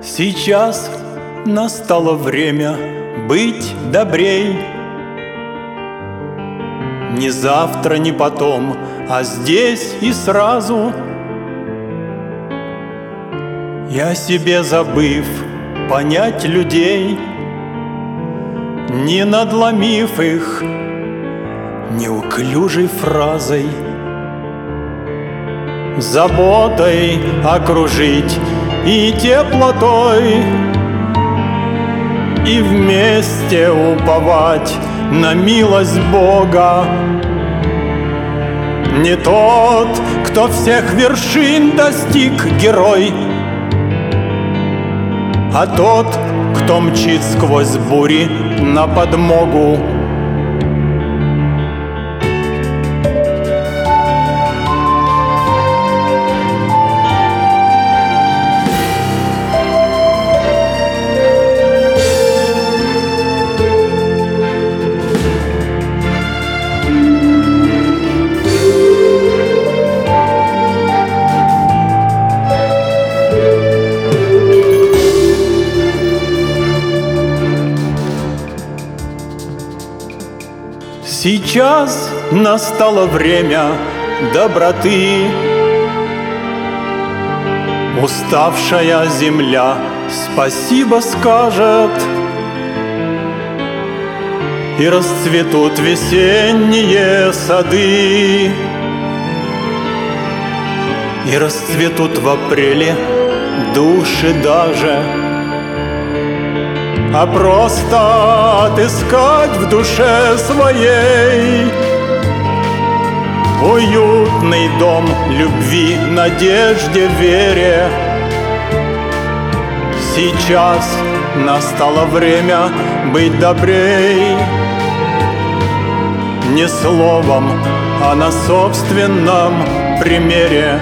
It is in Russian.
Сейчас настало время быть добрей. Не завтра, не потом, а здесь и сразу. И о себе забыв, понять людей, не надломив их неуклюжей фразой, заботой окружить и теплотой, и вместе уповать на милость Бога. Не тот, кто всех вершин достиг, герой, а тот, кто мчит сквозь бури на подмогу. Сейчас настало время доброты. Уставшая земля спасибо скажет, и расцветут весенние сады, и расцветут в апреле души даже. А просто отыскать в душе своей уютный дом любви, надежде, вере. Сейчас настало время быть добрей. Не словом, а на собственном примере.